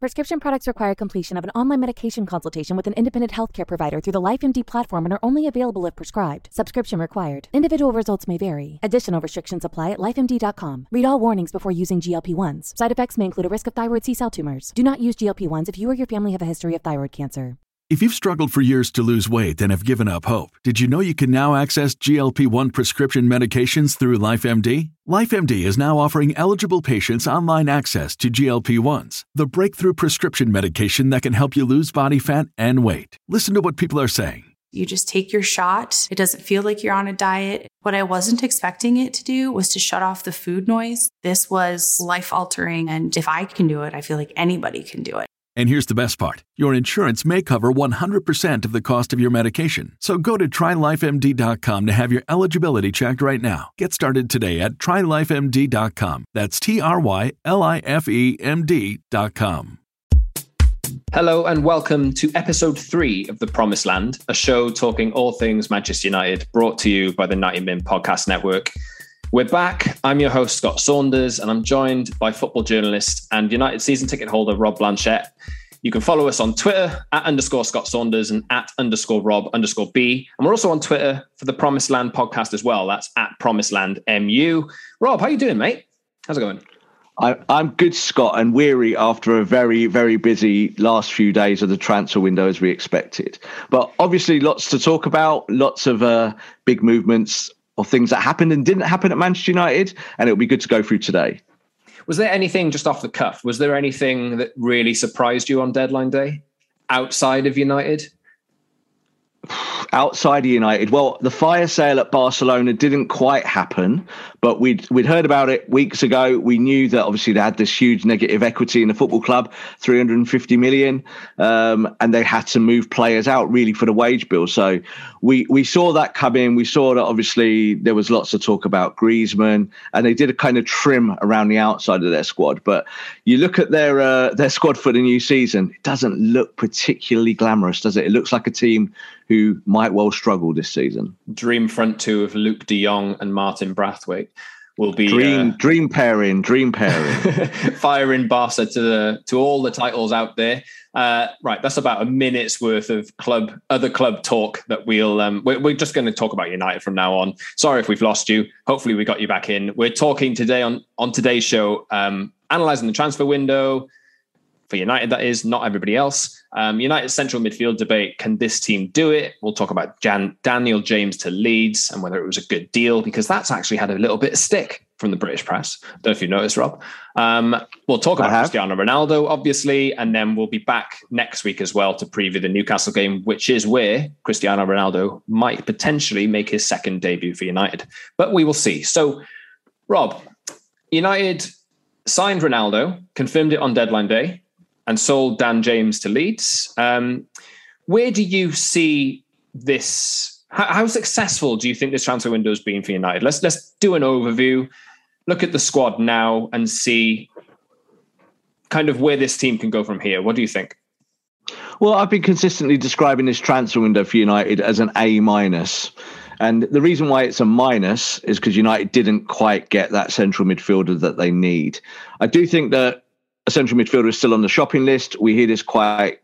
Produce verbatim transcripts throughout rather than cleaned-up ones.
Prescription products require completion of an online medication consultation with an independent healthcare provider through the LifeMD platform and are only available if prescribed. Subscription required. Individual results may vary. Additional restrictions apply at life M D dot com. Read all warnings before using G L P one s. Side effects may include a risk of thyroid C-cell tumors. Do not use G L P one s if you or your family have a history of thyroid cancer. If you've struggled for years to lose weight and have given up hope, did you know you can now access G L P one prescription medications through LifeMD? LifeMD is now offering eligible patients online access to G L P ones, the breakthrough prescription medication that can help you lose body fat and weight. Listen to what people are saying. You just take your shot. It doesn't feel like you're on a diet. What I wasn't expecting it to do was to shut off the food noise. This was life-altering, and if I can do it, I feel like anybody can do it. And here's the best part. Your insurance may cover one hundred percent of the cost of your medication. So go to try life M D dot com to have your eligibility checked right now. Get started today at try life M D dot com. That's T R Y L I F E M D dot com. Hello and welcome to episode three of The Promised Land, a show talking all things Manchester United, brought to you by the ninety min Podcast Network. We're back. I'm your host, Scott Saunders, and I'm joined by football journalist and United season ticket holder, Rob Blanchette. You can follow us on Twitter at underscore Scott Saunders and at underscore Rob underscore B. And we're also on Twitter for the Promised Land podcast as well. That's at Promised Land M U. Rob, how you doing, mate? How's it going? I, I'm good, Scott, and weary after a very, very busy last few days of the transfer window as we expected. But obviously lots to talk about, lots of uh, big movements of things that happened and didn't happen at Manchester United, and it'll be good to go through today. Was there anything just off the cuff? Was there anything that really surprised you on deadline day outside of United? Outside of United, well, the fire sale at Barcelona didn't quite happen, but we'd we'd heard about it weeks ago. We knew that obviously they had this huge negative equity in the football club, three hundred fifty million, um, and they had to move players out really for the wage bill. So we we saw that come in. We saw that obviously there was lots of talk about Griezmann, and they did a kind of trim around the outside of their squad. But you look at their uh, their squad for the new season, it doesn't look particularly glamorous, does it? It looks like a team who might well struggle this season. Dream front two of Luke de Jong and Martin Brathwaite will be dream uh, dream pairing, dream pairing, firing Barca to the to all the titles out there. Uh, right, that's about a minute's worth of club other club talk that we'll um, we're, we're just going to talk about United from now on. Sorry if we've lost you. Hopefully we got you back in. We're talking today on on today's show, um, analysing the transfer window. For United, that is, not everybody else. Um, United's central midfield debate. Can this team do it? We'll talk about Jan, Daniel James to Leeds and whether it was a good deal, because that's actually had a little bit of stick from the British press. Don't know if you noticed, Rob. Um, we'll talk about Cristiano Ronaldo, obviously, and then we'll be back next week as well to preview the Newcastle game, which is where Cristiano Ronaldo might potentially make his second debut for United. But we will see. So, Rob, United signed Ronaldo, confirmed it on deadline day, and sold Dan James to Leeds. Um, where do you see this? How, how successful do you think this transfer window has been for United? Let's let's do an overview, look at the squad now, and see kind of where this team can go from here. What do you think? Well, I've been consistently describing this transfer window for United as an A minus. And the reason why it's a minus is because United didn't quite get that central midfielder that they need. I do think that a central midfielder is still on the shopping list. We hear this quite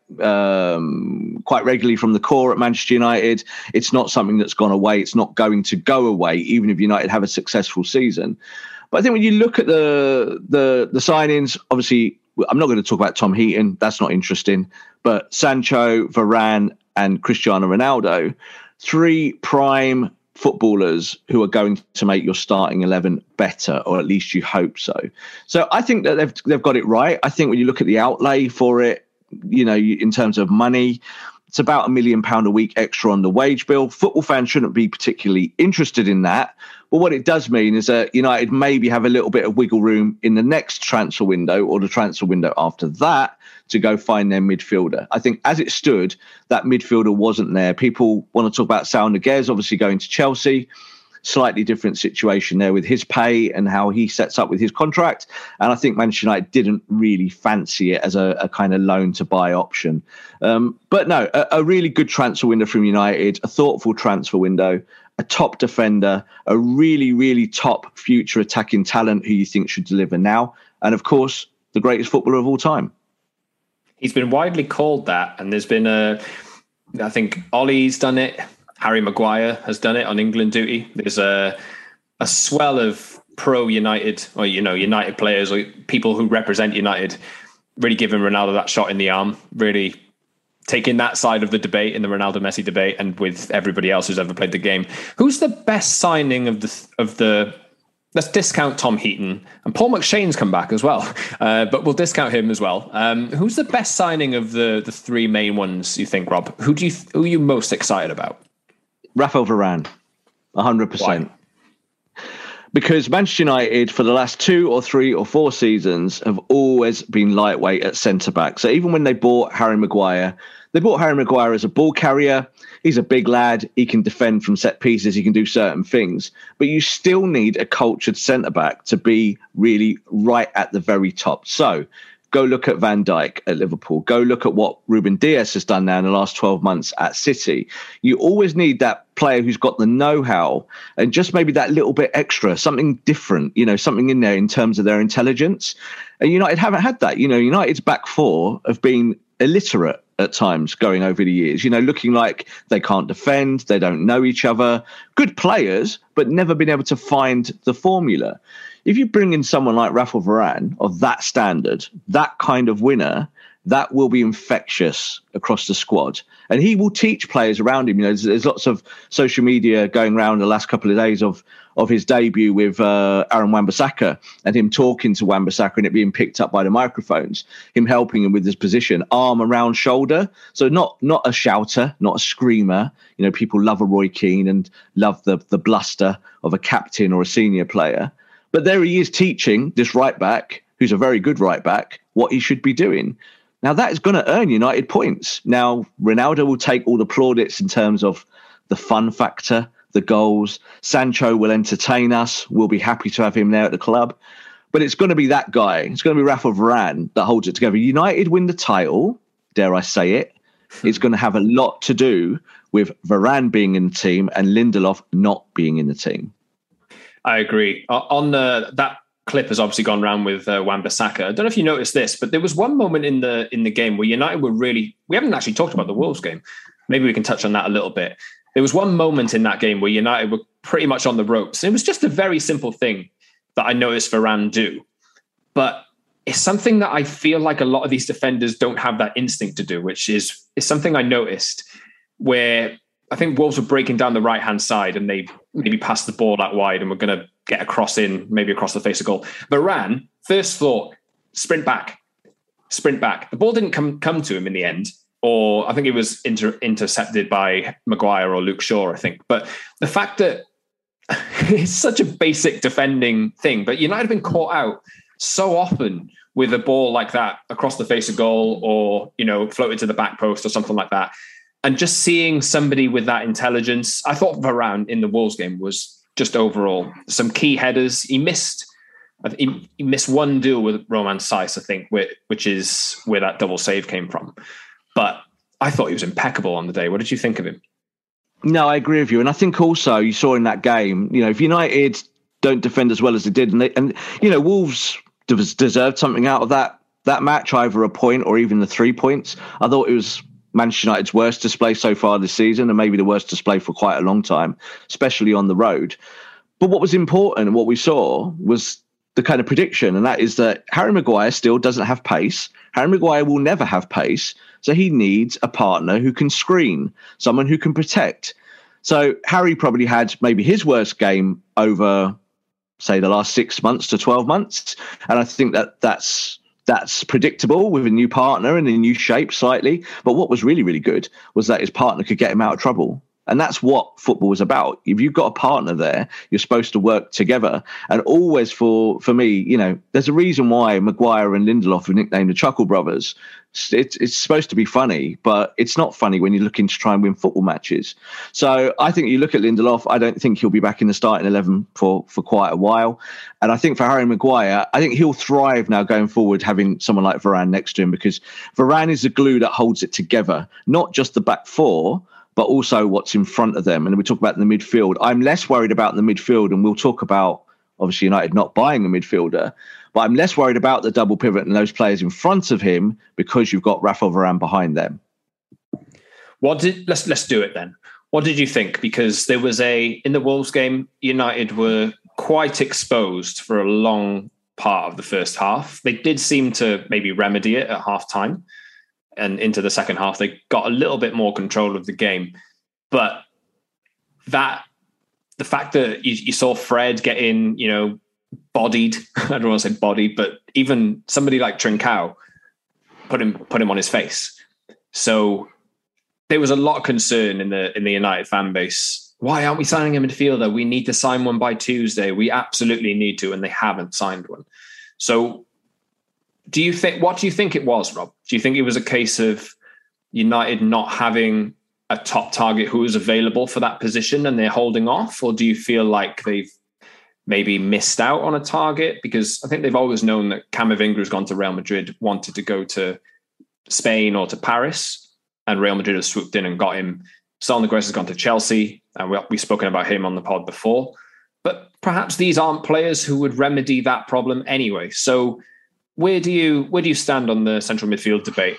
um, quite regularly from the core at Manchester United. It's not something that's gone away. It's not going to go away, even if United have a successful season. But I think when you look at the the, the signings, obviously, I'm not going to talk about Tom Heaton. That's not interesting. But Sancho, Varane, and Cristiano Ronaldo, three prime footballers who are going to make your starting eleven better, or at least you hope so. So I think that they've they've got it right. I think when you look at the outlay for it, you know, in terms of money, it's about a million pound a week extra on the wage bill. Football fans shouldn't be particularly interested in that. But what it does mean is that United maybe have a little bit of wiggle room in the next transfer window or the transfer window after that to go find their midfielder. I think as it stood, that midfielder wasn't there. People want to talk about Saul Niguez, obviously going to Chelsea. Slightly different situation there with his pay and how he sets up with his contract. And I think Manchester United didn't really fancy it as a, a kind of loan to buy option. Um, but no, a, a really good transfer window from United, a thoughtful transfer window, a top defender, a really, really top future attacking talent who you think should deliver now. And of course, the greatest footballer of all time. He's been widely called that, and there's been a, I think Ollie's done it, Harry Maguire has done it on England duty. There's a a swell of pro United, or you know, United players or people who represent United, really giving Ronaldo that shot in the arm, really taking that side of the debate in the Ronaldo Messi debate, and with everybody else who's ever played the game. Who's the best signing of the of the? Let's discount Tom Heaton, and Paul McShane's come back as well, uh, but we'll discount him as well. Um, who's the best signing of the the three main ones, you think, Rob? Who do you who are you most excited about? Rafael Varane, one hundred percent. Because Manchester United, for the last two or three or four seasons, have always been lightweight at centre-back. So even when they bought Harry Maguire, they bought Harry Maguire as a ball carrier. He's a big lad. He can defend from set pieces. He can do certain things. But you still need a cultured centre-back to be really right at the very top. So go look at Van Dijk at Liverpool. Go look at what Ruben Dias has done now in the last twelve months at City. You always need that player who's got the know-how and just maybe that little bit extra, something different, you know, something in there in terms of their intelligence. And United haven't had that. You know, United's back four have been illiterate at times going over the years, you know, looking like they can't defend, they don't know each other. Good players, but never been able to find the formula. If you bring in someone like Rafael Varane of that standard, that kind of winner, that will be infectious across the squad. And he will teach players around him. You know, there's, there's lots of social media going around the last couple of days of of his debut with uh, Aaron Wan-Bissaka and him talking to Wan-Bissaka and it being picked up by the microphones, him helping him with his position, arm around shoulder. So not not a shouter, not a screamer. You know, people love a Roy Keane and love the the bluster of a captain or a senior player. But there he is teaching this right back, who's a very good right back, what he should be doing. Now, that is going to earn United points. Now, Ronaldo will take all the plaudits in terms of the fun factor, the goals. Sancho will entertain us. We'll be happy to have him there at the club. But it's going to be that guy. It's going to be Rafael Varane that holds it together. United win the title, dare I say it. It's going to have a lot to do with Varane being in the team and Lindelof not being in the team. I agree. On the, that clip has obviously gone around with uh, Wan-Bissaka. I don't know if you noticed this, but there was one moment in the in the game where United were really... We haven't actually talked about the Wolves game. Maybe we can touch on that a little bit. There was one moment in that game where United were pretty much on the ropes. It was just a very simple thing that I noticed Varane do. But it's something that I feel like a lot of these defenders don't have that instinct to do, which is, is something I noticed where I think Wolves were breaking down the right-hand side and they maybe passed the ball that wide and were going to get a cross in, maybe across the face of goal. Varane, first thought, sprint back, sprint back. The ball didn't come come to him in the end, or I think it was inter- intercepted by Maguire or Luke Shaw, I think. But the fact that it's such a basic defending thing, but United have been caught out so often with a ball like that across the face of goal or, you know, floated to the back post or something like that. And just seeing somebody with that intelligence, I thought Varane in the Wolves game was just overall some key headers. He missed, he, he missed one duel with Romain Saiss, I think, which, which is where that double save came from. But I thought he was impeccable on the day. What did you think of him? No, I agree with you. And I think also you saw in that game, you know, if United don't defend as well as they did, and, they, and you know, Wolves deserved something out of that that match, either a point or even the three points. I thought it was Manchester United's worst display so far this season and maybe the worst display for quite a long time, especially on the road. But what was important and what we saw was the kind of prediction, and that is that Harry Maguire still doesn't have pace. Harry Maguire will never have pace, so he needs a partner who can screen, someone who can protect. So Harry probably had maybe his worst game over, say, the last six months to twelve months. And I think that that's That's predictable with a new partner and a new shape slightly. But what was really, really good was that his partner could get him out of trouble. And that's what football is about. If you've got a partner there, you're supposed to work together. And always for, for me, you know, there's a reason why Maguire and Lindelof were nicknamed the Chuckle Brothers. It's, it's supposed to be funny, but it's not funny when you're looking to try and win football matches. So I think you look at Lindelof, I don't think he'll be back in the starting eleven for, for quite a while. And I think for Harry Maguire, I think he'll thrive now going forward having someone like Varane next to him, because Varane is the glue that holds it together, not just the back four, but also what's in front of them. And we talk about the midfield. I'm less worried about the midfield, and we'll talk about obviously United not buying a midfielder. But I'm less worried about the double pivot and those players in front of him because you've got Rafael Varane behind them. What did let's let's do it then. What did you think? Because there was a in the Wolves game, United were quite exposed for a long part of the first half. They did seem to maybe remedy it at half time, and into the second half they got a little bit more control of the game. But that the fact that you, you saw Fred getting, you know, bodied, I don't want to say bodied, but even somebody like Trincao put him put him on his face. So there was a lot of concern in the in the United fan base. Why aren't we signing a midfielder? We need to sign one by Tuesday. We absolutely need to, and they haven't signed one. So do you think, what do you think it was, Rob? Do you think it was a case of United not having a top target who is available for that position and they're holding off? Or do you feel like they've maybe missed out on a target? Because I think they've always known that Camavinga has gone to Real Madrid, wanted to go to Spain or to Paris, and Real Madrid has swooped in and got him. Sal Negreira has gone to Chelsea, and we, we've spoken about him on the pod before. But perhaps these aren't players who would remedy that problem anyway. So where do you where do you stand on the central midfield debate?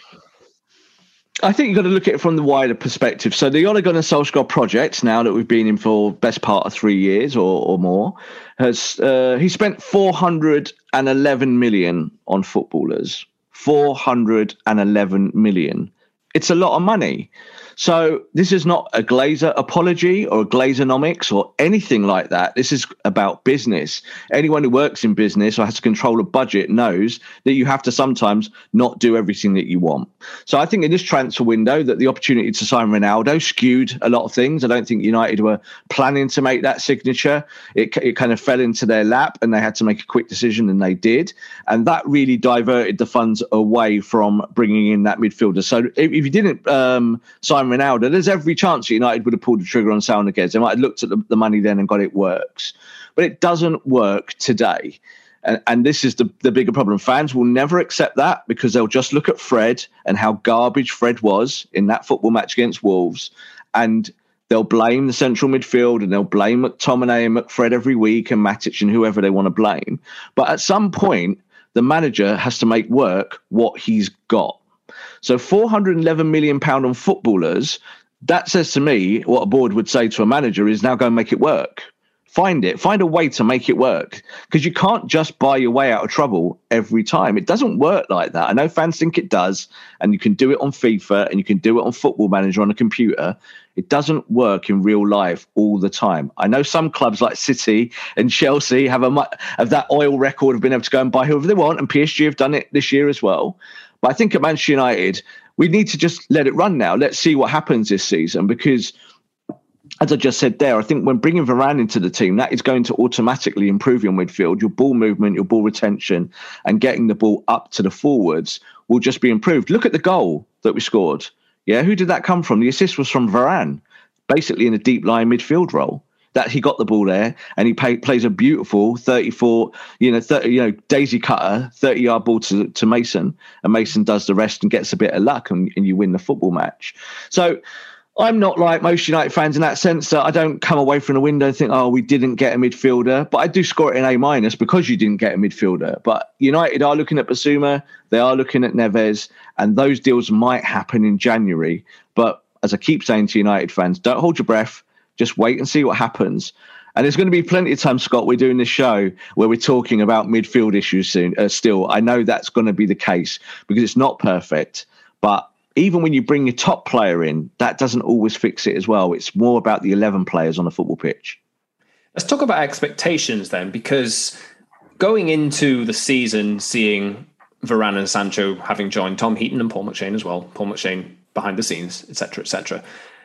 I think you've got to look at it from the wider perspective. So the Ole Gunnar Solskjaer project, now that we've been in for best part of three years or, or more, has uh, he spent four hundred eleven million on footballers. four hundred eleven million. It's a lot of money. So this is not a Glazer apology or a Glazonomics or anything like that. This is about business. Anyone who works in business or has to control a budget knows that you have to sometimes not do everything that you want. So I think in this transfer window that the opportunity to sign Ronaldo skewed a lot of things. I don't think United were planning to make that signature. It, it kind of fell into their lap and they had to make a quick decision, and they did. And that really diverted the funds away from bringing in that midfielder. So if, if you didn't um, sign Ronaldo, there's every chance that United would have pulled the trigger on Sal Niguez. They might have looked at the, the money then and got it works. But it doesn't work today. And, and this is the, the bigger problem. Fans will never accept that because they'll just look at Fred and how garbage Fred was in that football match against Wolves, and they'll blame the central midfield and they'll blame McTominay and McFred every week and Matic and whoever they want to blame. But at some point, the manager has to make work what he's got. So four hundred eleven million pounds on footballers, that says to me what a board would say to a manager is now go and make it work. Find it. Find a way to make it work, because you can't just buy your way out of trouble every time. It doesn't work like that. I know fans think it does, and you can do it on FIFA and you can do it on Football Manager on a computer. It doesn't work in real life all the time. I know some clubs like City and Chelsea have a have that oil record of being able to go and buy whoever they want, and P S G have done it this year as well. But I think at Manchester United, we need to just let it run now. Let's see what happens this season, because as I just said there, I think when bringing Varane into the team, that is going to automatically improve your midfield, your ball movement, your ball retention, and getting the ball up to the forwards will just be improved. Look at the goal that we scored. Yeah, who did that come from? The assist was from Varane, basically in a deep line midfield role. That he got the ball there and he pay, plays a beautiful thirty-four, you know, thirty, you know, daisy cutter, thirty yard ball to, to Mason, and Mason does the rest and gets a bit of luck, and, and you win the football match. So I'm not like most United fans in that sense that I don't come away from the window and think, oh, we didn't get a midfielder, but I do score it in A minus because you didn't get a midfielder. But United are looking at Basuma, they are looking at Neves, and those deals might happen in January. But as I keep saying to United fans, don't hold your breath. Just wait and see what happens. And there's going to be plenty of time, Scott, we're doing this show where we're talking about midfield issues soon. Uh, still, I know that's going to be the case because it's not perfect. But even when you bring your top player in, that doesn't always fix it as well. It's more about the eleven players on the football pitch. Let's talk about expectations then, because going into the season, seeing Varane and Sancho having joined Tom Heaton and Paul McShane as well, Paul McShane behind the scenes, et cetera, et cetera.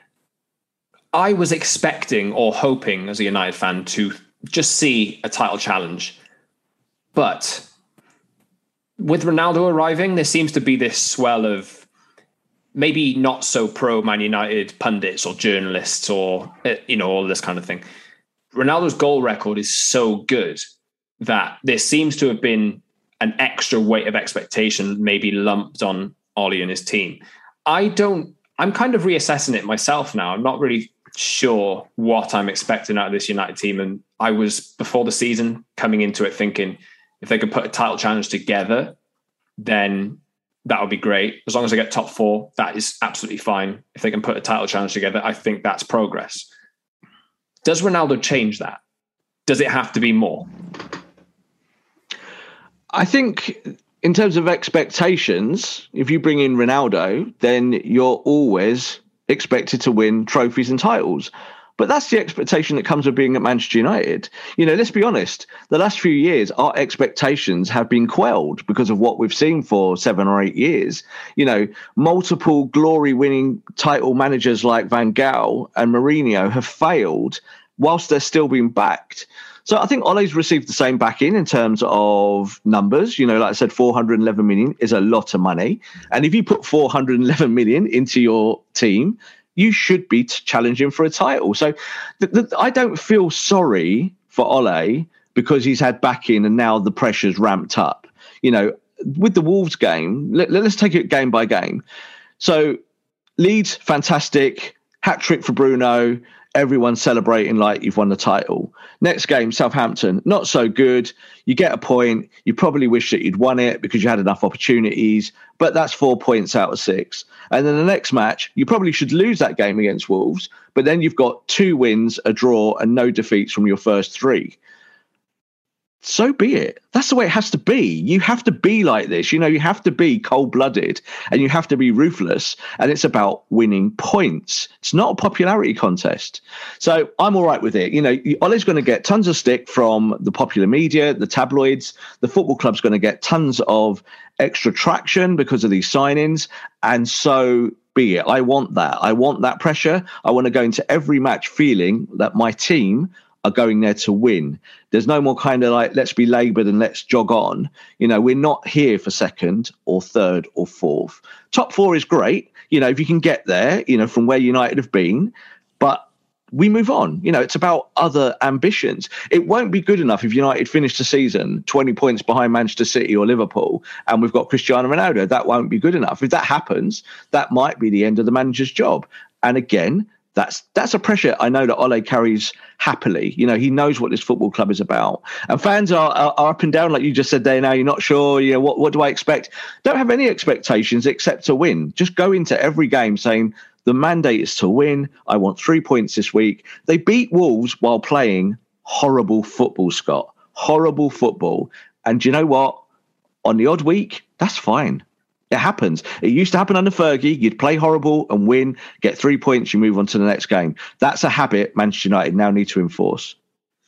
I was expecting or hoping as a United fan to just see a title challenge. But with Ronaldo arriving, there seems to be this swell of maybe not so pro Man United pundits or journalists or, you know, all this kind of thing. Ronaldo's goal record is so good that there seems to have been an extra weight of expectation maybe lumped on Ole and his team. I don't, I'm kind of reassessing it myself now. I'm not really sure what I'm expecting out of this United team. And I was, before the season, coming into it thinking if they could put a title challenge together, then that would be great. As long as they get top four, that is absolutely fine. If they can put a title challenge together, I think that's progress. Does Ronaldo change that? Does it have to be more? I think in terms of expectations, if you bring in Ronaldo, then you're always expected to win trophies and titles. But that's the expectation that comes with being at Manchester United. You know, let's be honest, the last few years, our expectations have been quelled because of what we've seen for seven or eight years. You know, multiple glory-winning title managers like Van Gaal and Mourinho have failed whilst they're still being backed. So I think Ole's received the same backing in terms of numbers. You know, like I said, four hundred eleven million is a lot of money. And if you put four hundred eleven million into your team, you should be challenging for a title. So the, the, I don't feel sorry for Ole because he's had backing and now the pressure's ramped up. You know, with the Wolves game, let, let's take it game by game. So Leeds, fantastic. Hat-trick for Bruno. Everyone's celebrating like you've won the title. Next game, Southampton, not so good. You get a point. You probably wish that you'd won it because you had enough opportunities, but that's four points out of six. And then the next match, you probably should lose that game against Wolves, but then you've got two wins, a draw, and no defeats from your first three. So be it. That's the way it has to be. You have to be like this. You know, you have to be cold-blooded and you have to be ruthless. And it's about winning points. It's not a popularity contest. So I'm all right with it. You know, Ole's going to get tons of stick from the popular media, the tabloids. The football club's going to get tons of extra traction because of these signings. And so be it. I want that. I want that pressure. I want to go into every match feeling that my team are going there to win. There's no more kind of like, let's be laboured and let's jog on. You know, we're not here for second or third or fourth. Top four is great, you know, if you can get there, you know, from where United have been, but we move on. You know, it's about other ambitions. It won't be good enough if United finish the season twenty points behind Manchester City or Liverpool and we've got Cristiano Ronaldo. That won't be good enough. If that happens, that might be the end of the manager's job. And again, That's that's a pressure I know that Ole carries happily. You know, he knows what this football club is about. And fans are, are, are up and down, like you just said there now. You're not sure, you know, what, what do I expect? Don't have any expectations except to win. Just go into every game saying the mandate is to win. I want three points this week. They beat Wolves while playing horrible football, Scott. Horrible football. And you know what? On the odd week, that's fine. It happens. It used to happen under Fergie. You'd play horrible and win, get three points, you move on to the next game. That's a habit Manchester United now need to enforce.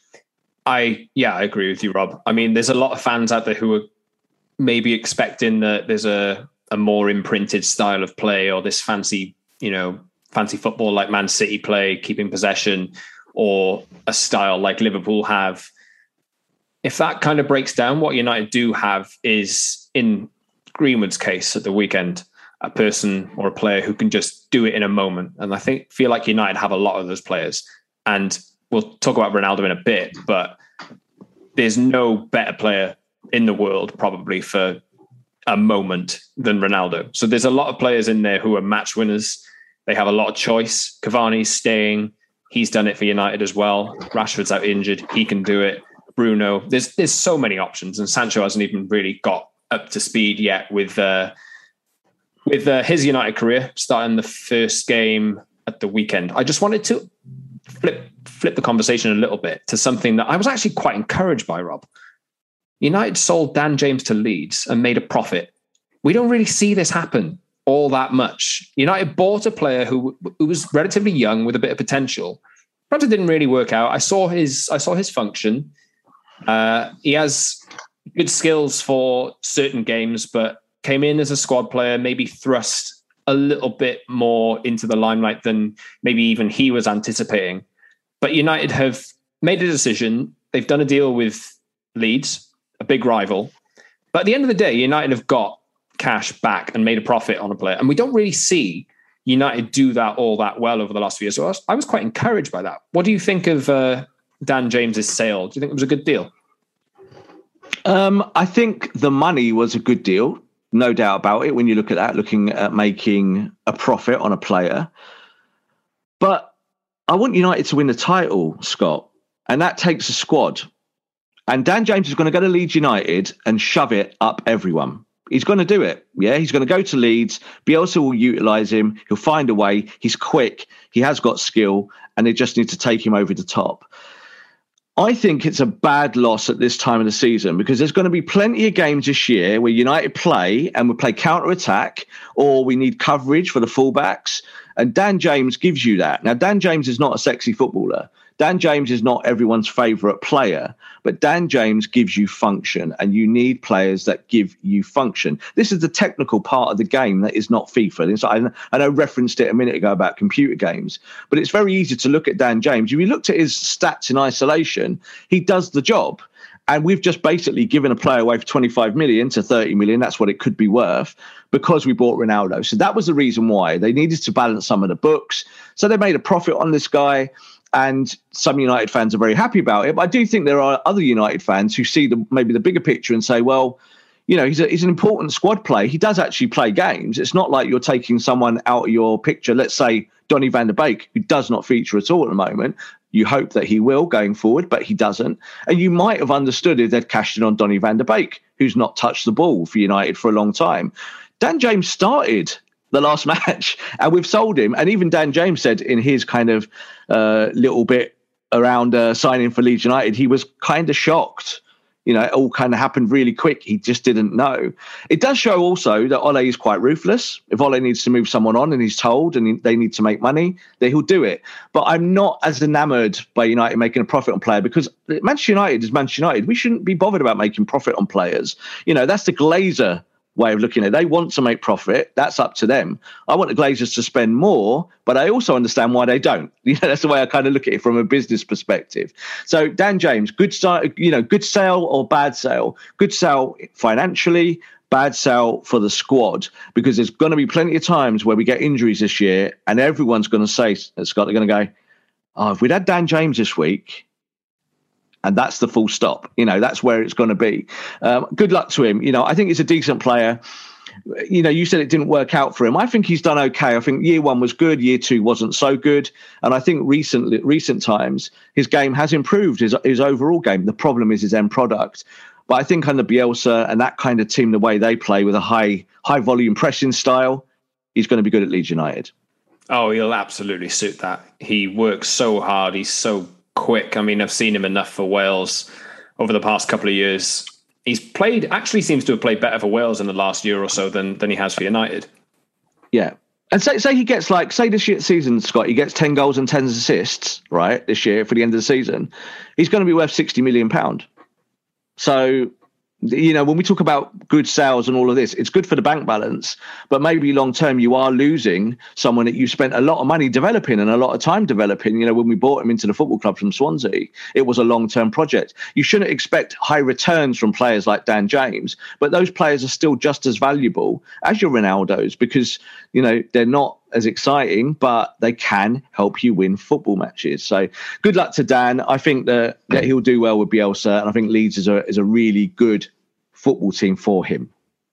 I, yeah, I agree with you, Rob. I mean, there's a lot of fans out there who are maybe expecting that there's a, a more imprinted style of play or this fancy, you know, fancy football like Man City play, keeping possession, or a style like Liverpool have. If that kind of breaks down, what United do have is, in Greenwood's case at the weekend, a person or a player who can just do it in a moment. And I think feel like United have a lot of those players. And we'll talk about Ronaldo in a bit, but there's no better player in the world probably for a moment than Ronaldo. So there's a lot of players in there who are match winners. They have a lot of choice. Cavani's staying. He's done it for United as well. Rashford's out injured. He can do it. Bruno. There's there's so many options. And Sancho hasn't even really got up to speed yet with uh, with uh, his United career, starting the first game at the weekend. I just wanted to flip flip the conversation a little bit to something that I was actually quite encouraged by, Rob. United sold Dan James to Leeds and made a profit. We don't really see this happen all that much. United bought a player who, who was relatively young with a bit of potential. Perhaps it didn't really work out. I saw his I saw his function. Uh, he has good skills for certain games, but came in as a squad player, maybe thrust a little bit more into the limelight than maybe even he was anticipating. But United have made a decision. They've done a deal with Leeds, a big rival. But at the end of the day, United have got cash back and made a profit on a player. And we don't really see United do that all that well over the last few years. So I was, I was quite encouraged by that. What do you think of uh, Dan James's sale? Do you think it was a good deal? Um, I think the money was a good deal, no doubt about it, when you look at that, looking at making a profit on a player. But I want United to win the title, Scott, and that takes a squad. And Dan James is going to go to Leeds United and shove it up everyone. He's going to do it. Yeah, he's going to go to Leeds. Bielsa will utilise him. He'll find a way. He's quick. He has got skill, and they just need to take him over the top. I think it's a bad loss at this time of the season because there's going to be plenty of games this year where United play and we play counter-attack, or we need coverage for the fullbacks. And Dan James gives you that. Now, Dan James is not a sexy footballer. Dan James is not everyone's favourite player, but Dan James gives you function, and you need players that give you function. This is the technical part of the game that is not FIFA. I know referenced it a minute ago about computer games, but it's very easy to look at Dan James. If you looked at his stats in isolation, he does the job. And we've just basically given a player away for twenty-five million to thirty million. That's what it could be worth because we bought Ronaldo. So that was the reason why they needed to balance some of the books. So they made a profit on this guy. And some United fans are very happy about it. But I do think there are other United fans who see the maybe the bigger picture and say, well, you know, he's, a, he's an important squad player. He does actually play games. It's not like you're taking someone out of your picture. Let's say Donny van der Beek, who does not feature at all at the moment. You hope that he will going forward, but he doesn't. And you might have understood if they'd cashed in on Donny van der Beek, who's not touched the ball for United for a long time. Dan James started the last match, and we've sold him. And even Dan James said in his kind of uh, little bit around uh, signing for Leeds United, he was kind of shocked. You know, it all kind of happened really quick. He just didn't know. It does show also that Ole is quite ruthless. If Ole needs to move someone on and he's told and they need to make money, then he'll do it. But I'm not as enamoured by United making a profit on player because Manchester United is Manchester United. We shouldn't be bothered about making profit on players. You know, that's the Glazer way of looking at it. They want to make profit. That's up to them. I want the Glazers to spend more, but I also understand why they don't. You know, that's the way I kind of look at it from a business perspective. So Dan James, good start, you know, good sale or bad sale? Good sale financially, bad sale for the squad, because there's going to be plenty of times where we get injuries this year and everyone's going to say, Scott, they're going to go, oh, if we'd had Dan James this week, and that's the full stop. You know, that's where it's going to be. Um, good luck to him. You know, I think he's a decent player. You know, you said it didn't work out for him. I think he's done okay. I think year one was good. Year two wasn't so good. And I think recently, recent times, his game has improved, his, his overall game. The problem is his end product. But I think under Bielsa and that kind of team, the way they play with a high, high volume pressing style, he's going to be good at Leeds United. Oh, he'll absolutely suit that. He works so hard. He's so quick. I mean, I've seen him enough for Wales over the past couple of years. He's played, actually seems to have played better for Wales in the last year or so than, than he has for United. Yeah. And say, say he gets like, say this year season, Scott, he gets ten goals and ten assists, right, this year for the end of the season. He's going to be worth sixty million pounds. So, you know, when we talk about good sales and all of this, it's good for the bank balance, but maybe long term you are losing someone that you spent a lot of money developing and a lot of time developing. You know, when we bought him into the football club from Swansea, it was a long term project. You shouldn't expect high returns from players like Dan James, but those players are still just as valuable as your Ronaldos because, you know, they're not as exciting, but they can help you win football matches. So good luck to Dan. I think that, that he'll do well with Bielsa, and I think Leeds is a is a really good football team for him.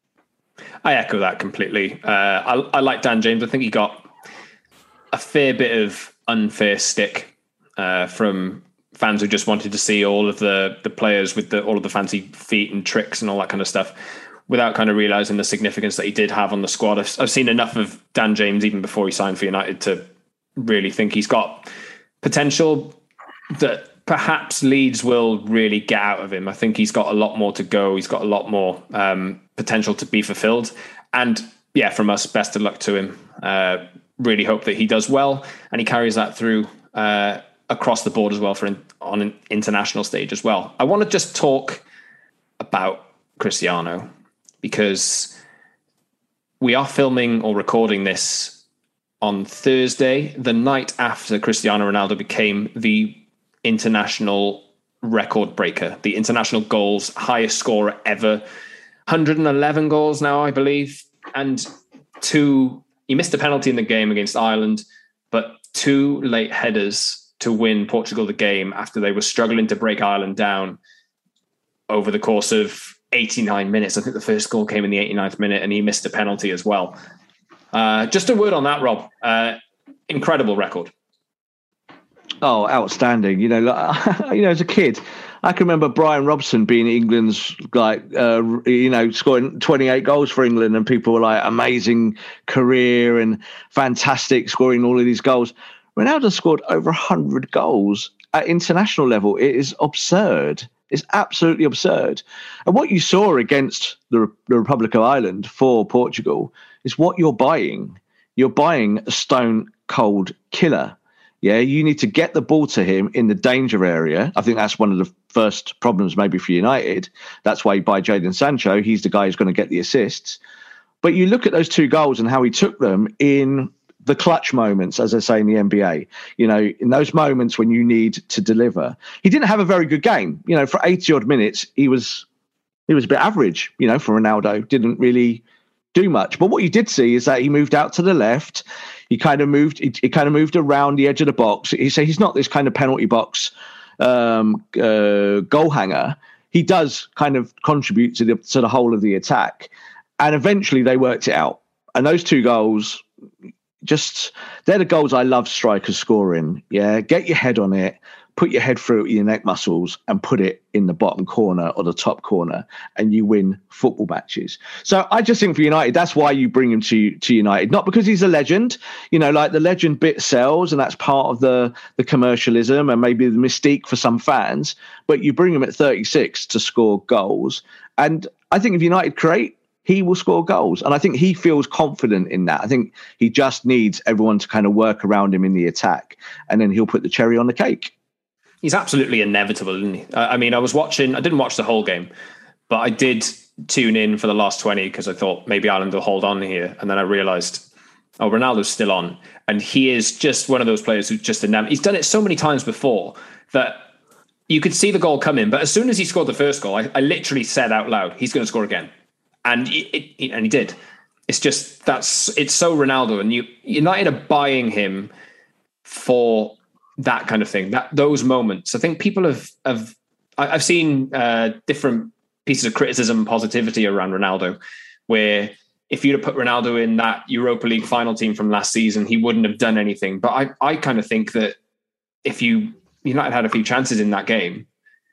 I echo that completely. Uh, I, I like Dan James. I think he got a fair bit of unfair stick uh, from fans who just wanted to see all of the the players with the all of the fancy feet and tricks and all that kind of stuff, without kind of realising the significance that he did have on the squad. I've, I've seen enough of Dan James, even before he signed for United, to really think he's got potential that perhaps Leeds will really get out of him. I think he's got a lot more to go. He's got a lot more um, potential to be fulfilled. And yeah, from us, best of luck to him. Uh, really hope that he does well and he carries that through uh, across the board as well for in, on an international stage as well. I want to just talk about Cristiano, because we are filming or recording this on Thursday, the night after Cristiano Ronaldo became the international record breaker, the international goals highest scorer ever. one hundred eleven goals now, I believe. And two, he missed a penalty in the game against Ireland, but two late headers to win Portugal the game after they were struggling to break Ireland down over the course of eighty-nine minutes. I think the first goal came in the eighty-ninth minute and he missed a penalty as well. Uh, just a word on that, Rob. Uh, incredible record. Oh, outstanding! You know, like, you know, as a kid, I can remember Brian Robson being England's like, uh, you know, scoring twenty-eight goals for England, and people were like, amazing career and fantastic, scoring all of these goals. Ronaldo scored over one hundred goals at international level. It is absurd. It's absolutely absurd. And what you saw against the, the Republic of Ireland for Portugal is what you're buying. You're buying a stone cold killer. Yeah, you need to get the ball to him in the danger area. I think that's one of the first problems maybe for United. That's why you buy Jadon Sancho. He's the guy who's going to get the assists. But you look at those two goals and how he took them in the clutch moments, as I say in the N B A. You know, in those moments when you need to deliver. He didn't have a very good game. You know, for eighty odd minutes, he was he was a bit average, you know, for Ronaldo. Didn't really do much. But what you did see is that he moved out to the left. He kind of moved. He, he kind of moved around the edge of the box. He say he's not this kind of penalty box um, uh, goal hanger. He does kind of contribute to the to the whole of the attack. And eventually they worked it out. And those two goals, just they're the goals I love strikers scoring. Yeah, get your head on it. Put your head through your neck muscles and put it in the bottom corner or the top corner, and you win football matches. So I just think for United, that's why you bring him to, to United, not because he's a legend. You know, like the legend bit sells, and that's part of the, the commercialism and maybe the mystique for some fans, but you bring him at thirty-six to score goals. And I think if United create, he will score goals. And I think he feels confident in that. I think he just needs everyone to kind of work around him in the attack, and then he'll put the cherry on the cake. He's absolutely inevitable, isn't he? I mean, I was watching, I didn't watch the whole game, but I did tune in for the last twenty because I thought maybe Ireland will hold on here. And then I realized, oh, Ronaldo's still on. And he is just one of those players who's just inevitable. He's done it so many times before that you could see the goal coming. But as soon as he scored the first goal, I, I literally said out loud, he's going to score again. And it, it, and he did. It's just, that's, it's so Ronaldo. And you United are buying him for that kind of thing, that those moments. I think people have, have I've seen uh, different pieces of criticism and positivity around Ronaldo, where if you'd have put Ronaldo in that Europa League final team from last season, he wouldn't have done anything. But I, I kind of think that if you United had a few chances in that game,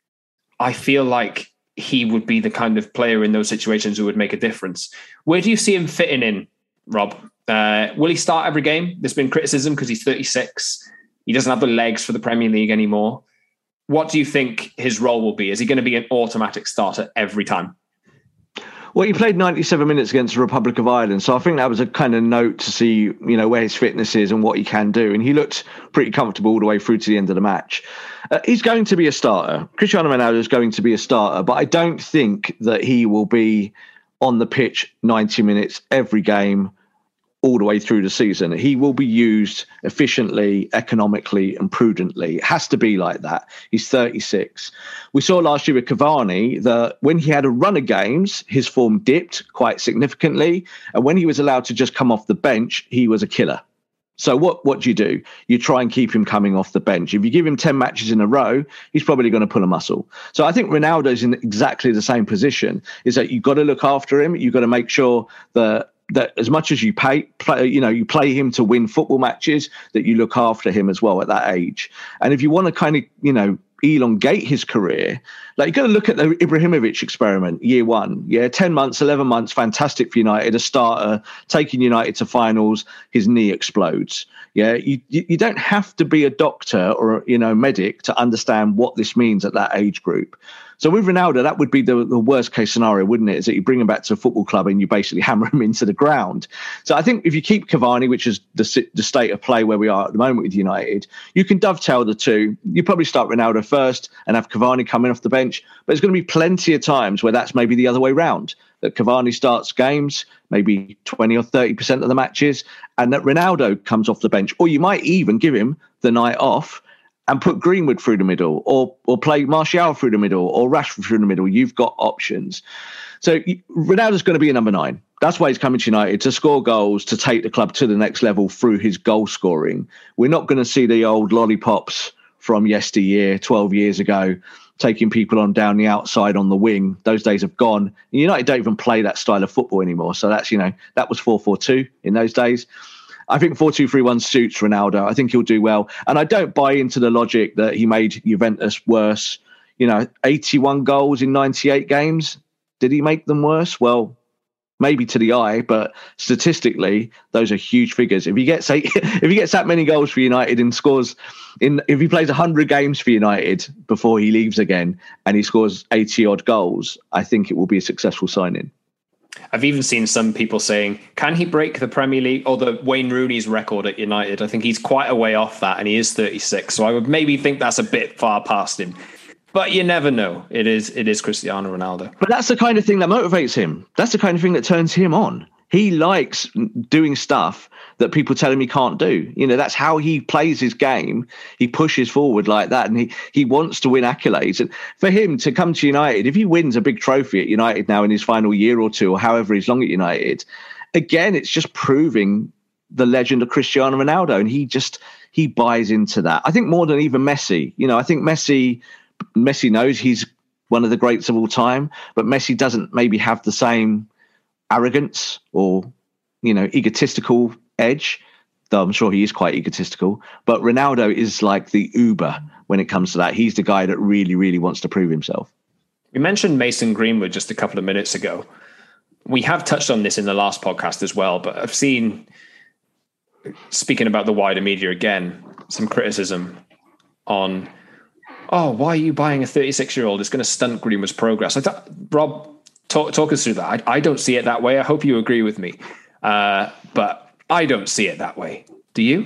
I feel like he would be the kind of player in those situations who would make a difference. Where do you see him fitting in, Rob? Uh, will he start every game? There's been criticism because he's thirty-six. He doesn't have the legs for the Premier League anymore. What do you think his role will be? Is he going to be an automatic starter every time? Well, he played ninety-seven minutes against the Republic of Ireland, so I think that was a kind of note to see, you know, where his fitness is and what he can do. And he looked pretty comfortable all the way through to the end of the match. Uh, he's going to be a starter. Cristiano Ronaldo is going to be a starter, but I don't think that he will be on the pitch ninety minutes every game all the way through the season. He will be used efficiently, economically, and prudently. It has to be like that. He's thirty-six. We saw last year with Cavani that when he had a run of games, his form dipped quite significantly. And when he was allowed to just come off the bench, he was a killer. So what, what do you do? You try and keep him coming off the bench. If you give him ten matches in a row, he's probably going to pull a muscle. So I think Ronaldo's in exactly the same position, is that you've got to look after him. You've got to make sure that that as much as you pay, play, you know, you play him to win football matches, that you look after him as well at that age. And if you want to kind of, you know, elongate his career, like you've got to look at the Ibrahimovic experiment, year one. Yeah, ten months, eleven months, fantastic for United, a starter, taking United to finals, his knee explodes. Yeah, you you don't have to be a doctor or, you know, medic to understand what this means at that age group. So with Ronaldo, that would be the, the worst case scenario, wouldn't it? Is that you bring him back to a football club and you basically hammer him into the ground. So I think if you keep Cavani, which is the, the state of play where we are at the moment with United, you can dovetail the two. You probably start Ronaldo first and have Cavani coming off the bench. But there's going to be plenty of times where that's maybe the other way round, that Cavani starts games, maybe twenty or thirty percent of the matches, and that Ronaldo comes off the bench. Or you might even give him the night off and put Greenwood through the middle, or or play Martial through the middle, or Rashford through the middle. You've got options. So Ronaldo's going to be a number nine. That's why he's coming to United, to score goals, to take the club to the next level through his goal scoring. We're not going to see the old lollipops from yesteryear, twelve years ago, taking people on down the outside on the wing. Those days have gone. United don't even play that style of football anymore. So that's, you know, that was four four two in those days. I think four two three one suits Ronaldo. I think he'll do well. And I don't buy into the logic that he made Juventus worse. You know, eighty-one goals in ninety-eight games. Did he make them worse? Well, maybe to the eye, but statistically, those are huge figures. If he gets eight, if he gets that many goals for United and scores in, if he plays one hundred games for United before he leaves again and he scores eighty odd goals, I think it will be a successful signing. I've even seen some people saying, can he break the Premier League or the Wayne Rooney's record at United? I think he's quite a way off that, and he is thirty-six. So I would maybe think that's a bit far past him. But you never know. It is it is Cristiano Ronaldo. But that's the kind of thing that motivates him. That's the kind of thing that turns him on. He likes doing stuff that people tell him he can't do. You know, that's how he plays his game. He pushes forward like that, and he, he wants to win accolades. And for him to come to United, if he wins a big trophy at United now in his final year or two, or however he's long at United, again, it's just proving the legend of Cristiano Ronaldo. And he just, he buys into that. I think more than even Messi. You know, I think Messi... Messi knows he's one of the greats of all time, but Messi doesn't maybe have the same arrogance or, you know, egotistical edge, though I'm sure he is quite egotistical. But Ronaldo is like the Uber when it comes to that. He's the guy that really, really wants to prove himself. We mentioned Mason Greenwood just a couple of minutes ago. We have touched on this in the last podcast as well, but I've seen, speaking about the wider media again, some criticism on, oh, why are you buying a thirty-six-year-old? It's going to stunt Greenwood's progress. I thought, Rob, talk, talk us through that. I, I don't see it that way. I hope you agree with me. Uh, but I don't see it that way. Do you?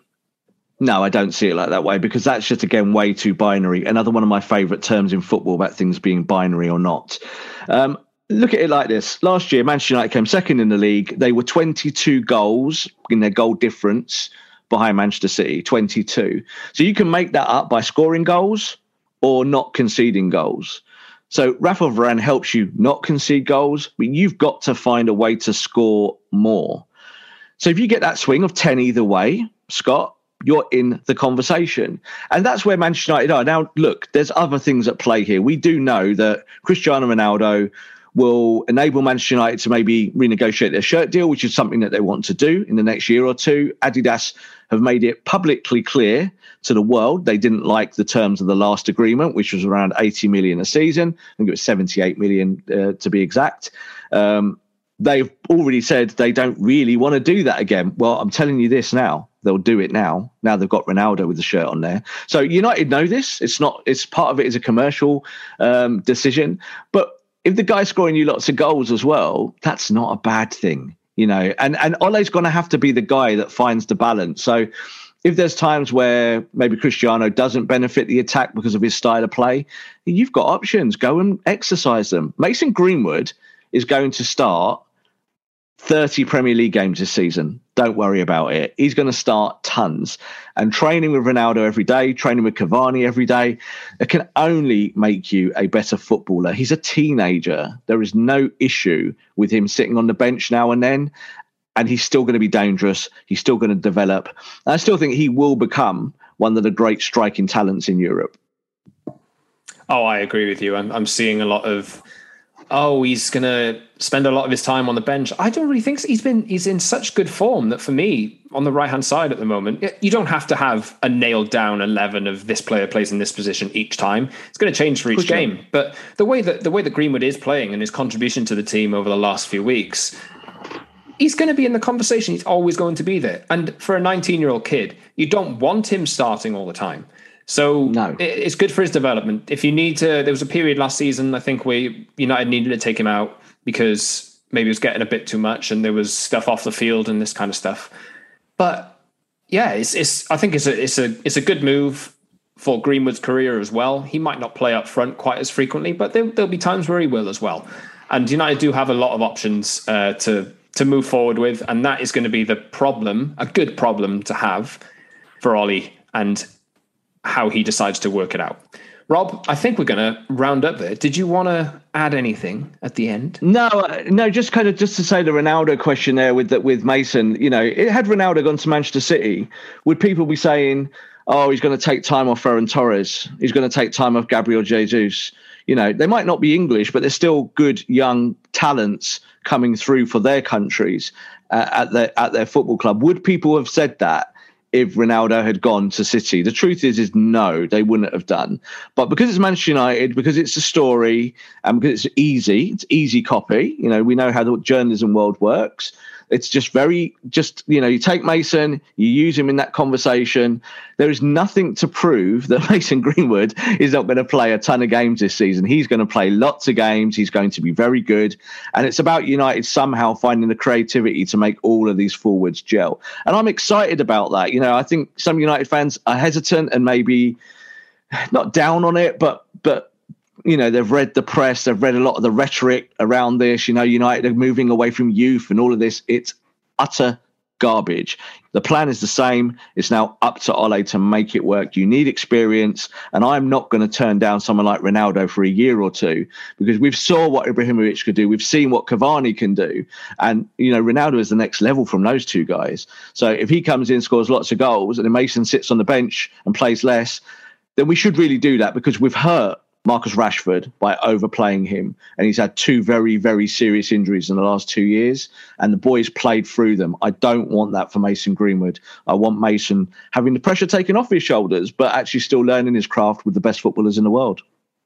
No, I don't see it like that way, because that's just, again, way too binary. Another one of my favourite terms in football about things being binary or not. Um, look at it like this. Last year, Manchester United came second in the league. They were twenty-two goals in their goal difference behind Manchester City, twenty-two. So you can make that up by scoring goals or not conceding goals. So Rafa Varane helps you not concede goals, but you've got to find a way to score more. So if you get that swing of ten either way, Scott, you're in the conversation. And that's where Manchester United are. Now, look, there's other things at play here. We do know that Cristiano Ronaldo will enable Manchester United to maybe renegotiate their shirt deal, which is something that they want to do in the next year or two. Adidas have made it publicly clear to the world they didn't like the terms of the last agreement, which was around eighty million a season. I think it was seventy-eight million uh, to be exact. Um, they've already said they don't really want to do that again. Well, I'm telling you this now. They'll do it now. Now they've got Ronaldo with the shirt on there. So United know this. It's not, it's part of it is a commercial um, decision. But if the guy's scoring you lots of goals as well, that's not a bad thing, you know. And and Ole's going to have to be the guy that finds the balance. So if there's times where maybe Cristiano doesn't benefit the attack because of his style of play, you've got options. Go and exercise them. Mason Greenwood is going to start thirty Premier League games this season. Don't worry about it. He's going to start tons. And training with Ronaldo every day, training with Cavani every day, it can only make you a better footballer. He's a teenager. There is no issue with him sitting on the bench now and then. And he's still going to be dangerous. He's still going to develop. And I still think he will become one of the great striking talents in Europe. Oh, I agree with you. I'm, I'm seeing a lot of, oh, he's going to spend a lot of his time on the bench. I don't really think so. He's been, he's in such good form that for me, on the right-hand side at the moment, you don't have to have a nailed down eleven of this player plays in this position each time. It's going to change for each Push game. It. But the way that the way that Greenwood is playing and his contribution to the team over the last few weeks, he's going to be in the conversation. He's always going to be there. And for a nineteen-year-old kid, you don't want him starting all the time. So no. It's good for his development. If you need to, there was a period last season, I think, where United needed to take him out because maybe he was getting a bit too much and there was stuff off the field and this kind of stuff. But yeah, it's, it's I think it's a it's a it's a good move for Greenwood's career as well. He might not play up front quite as frequently, but there, there'll be times where he will as well. And United do have a lot of options uh, to to move forward with, and that is going to be the problem, a good problem to have for Ole and how he decides to work it out. Rob, I think we're going to round up there. Did you want to add anything at the end? No, no, just kind of just to say the Ronaldo question there with with Mason. You know, it had Ronaldo gone to Manchester City, would people be saying, oh, he's going to take time off Ferran Torres, he's going to take time off Gabriel Jesus? You know, they might not be English, but they're still good young talents coming through for their countries. uh, at their at their football club. Would people have said that if Ronaldo had gone to City? The truth is, is no, they wouldn't have done. But because it's Manchester United, because it's a story, and because it's easy, it's easy copy. You know, we know how the journalism world works. It's just very, just, you know, you take Mason, you use him in that conversation. There is nothing to prove that Mason Greenwood is not going to play a ton of games this season. He's going to play lots of games. He's going to be very good. And it's about United somehow finding the creativity to make all of these forwards gel. And I'm excited about that. You know, I think some United fans are hesitant and maybe not down on it, but, but, you know, they've read the press, they've read a lot of the rhetoric around this. You know, United are moving away from youth and all of this. It's utter garbage. The plan is the same. It's now up to Ole to make it work. You need experience, and I'm not going to turn down someone like Ronaldo for a year or two, because we've saw what Ibrahimovic could do. We've seen what Cavani can do. And, you know, Ronaldo is the next level from those two guys. So if he comes in, scores lots of goals, and then Mason sits on the bench and plays less, then we should really do that, because we've hurt Marcus Rashford by overplaying him. And he's had two very, very serious injuries in the last two years. And the boys played through them. I don't want that for Mason Greenwood. I want Mason having the pressure taken off his shoulders, but actually still learning his craft with the best footballers in the world.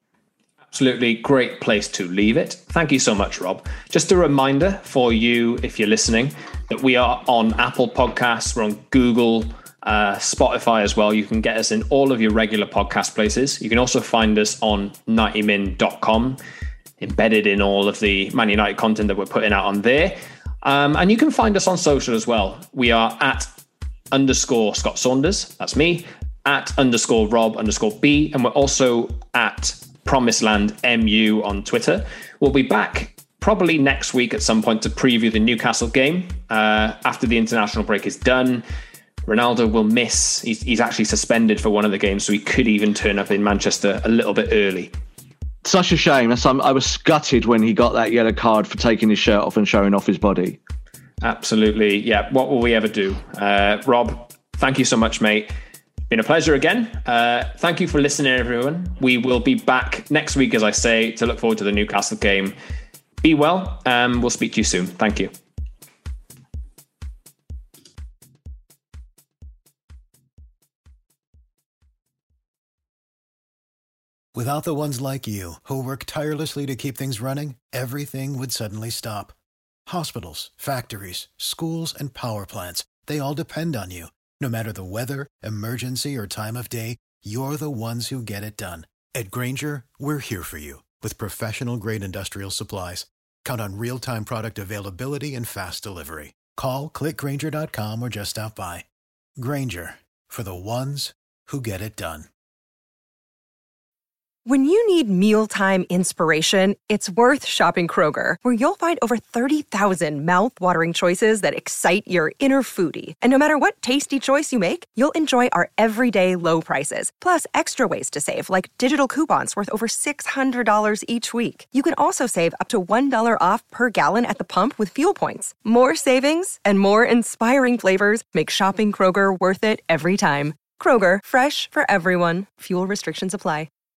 Absolutely great place to leave it. Thank you so much, Rob. Just a reminder for you, if you're listening, that we are on Apple Podcasts, we're on Google, Uh, Spotify as well. You can get us in all of your regular podcast places. You can also find us on ninety min dot com, embedded in all of the Man United content that we're putting out on there. Um, and you can find us on social as well. We are at underscore Scott Saunders, that's me, at underscore Rob underscore B, and we're also at Promised Land M U on Twitter. We'll be back probably next week at some point to preview the Newcastle game uh, after the international break is done. Ronaldo will miss. He's, he's actually suspended for one of the games, so he could even turn up in Manchester a little bit early. Such a shame. I was gutted when he got that yellow card for taking his shirt off and showing off his body. Absolutely. Yeah. What will we ever do? Uh, Rob, thank you so much, mate. Been a pleasure again. Uh, thank you for listening, everyone. We will be back next week, as I say, to look forward to the Newcastle game. Be well. Um, we'll speak to you soon. Thank you. Without the ones like you, who work tirelessly to keep things running, everything would suddenly stop. Hospitals, factories, schools, and power plants, they all depend on you. No matter the weather, emergency, or time of day, you're the ones who get it done. At Grainger, we're here for you with professional-grade industrial supplies. Count on real-time product availability and fast delivery. Call, click Grainger dot com, or just stop by. Grainger, for the ones who get it done. When you need mealtime inspiration, it's worth shopping Kroger, where you'll find over thirty thousand mouth-watering choices that excite your inner foodie. And no matter what tasty choice you make, you'll enjoy our everyday low prices, plus extra ways to save, like digital coupons worth over six hundred dollars each week. You can also save up to one dollar off per gallon at the pump with fuel points. More savings and more inspiring flavors make shopping Kroger worth it every time. Kroger, fresh for everyone. Fuel restrictions apply.